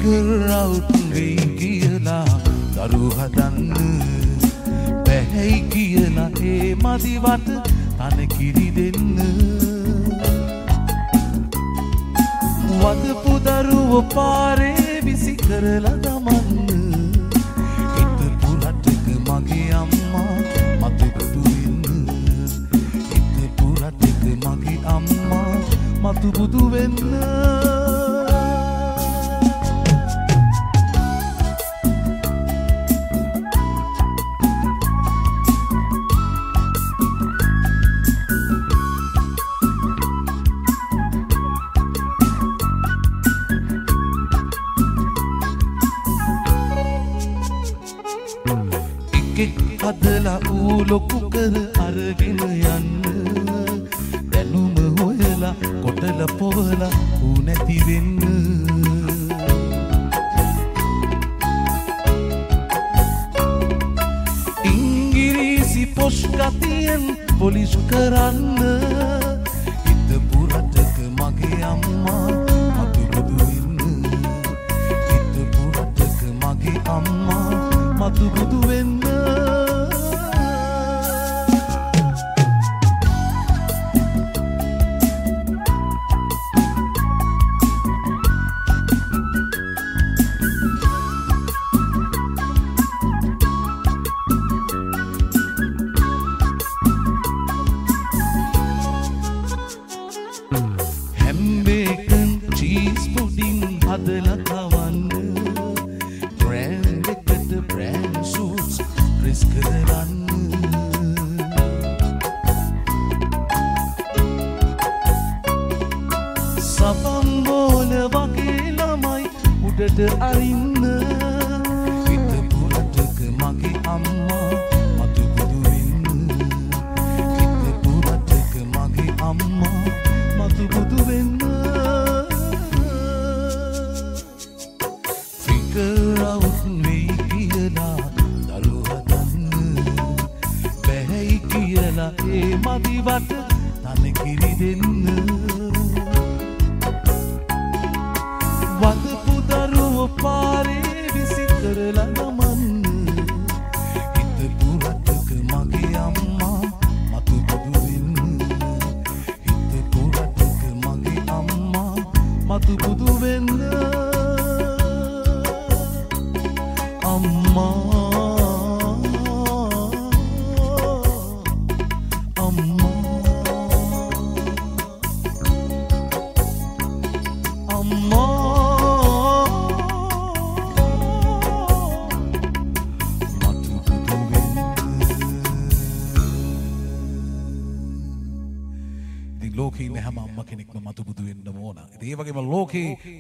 figure out වෙයි කියලා දරු හදන්න බැහැයි කියලා ඒ මදිවට තන කිරි දෙන්න වදපු දරුව පාරේ විසි කරලා දමන්න හිතපු රටක මගේ අම්මා මතු බුදු වෙන්න හිතපු රටක මගේ අම්මා මතු බුදු වෙන්න හදලා ඌ ලොකු කර අරගෙන යන්න දැනුම හොයලා කොටල පොවලා ඌ නැති වෙන්න ඉංග්‍රීසි පොෂ් ගතියෙන් පොලිස් කරන්න හිතපු රටක මගේ අම්මා මතු බුදු වෙන්න හිතපු රටක මගේ අම්මා මතු බුදු වෙන්න හදලා කවන්න බ්‍රෑන්ඩ් එකට බ්‍රෑන්ඩ් සූට්ස් ඩ්‍රෙස් කරන්න සබම් බෝල වගේ ළමයි උඩට අරින්න හිතපු රටක මගේ අම්මා මතු බුදු වෙන්න හිතපු රටක මගේ අම්මා මතු බුදු වෙන්න figure out වෙයි කියලා දරු හදන්න බැහැයි කියලා ඒ මදිවට තන කිරි දෙන්න වදපු දරුව පාරේ විසි කරලා දමන්න හිතපු රටක මගේ අම්මා මතු බුදු වෙන්න හිතපු රටක මගේ අම්මා මතු බුදු වෙන්න Amma, Amma, Amma, matu budu wenna. ඉතින් ලෝකේ ඉන්න හැම අම්මා කෙනෙක්ම මතු බුදු වෙන්න ඕන. ඉතින් ඒ වගේම ලෝකේ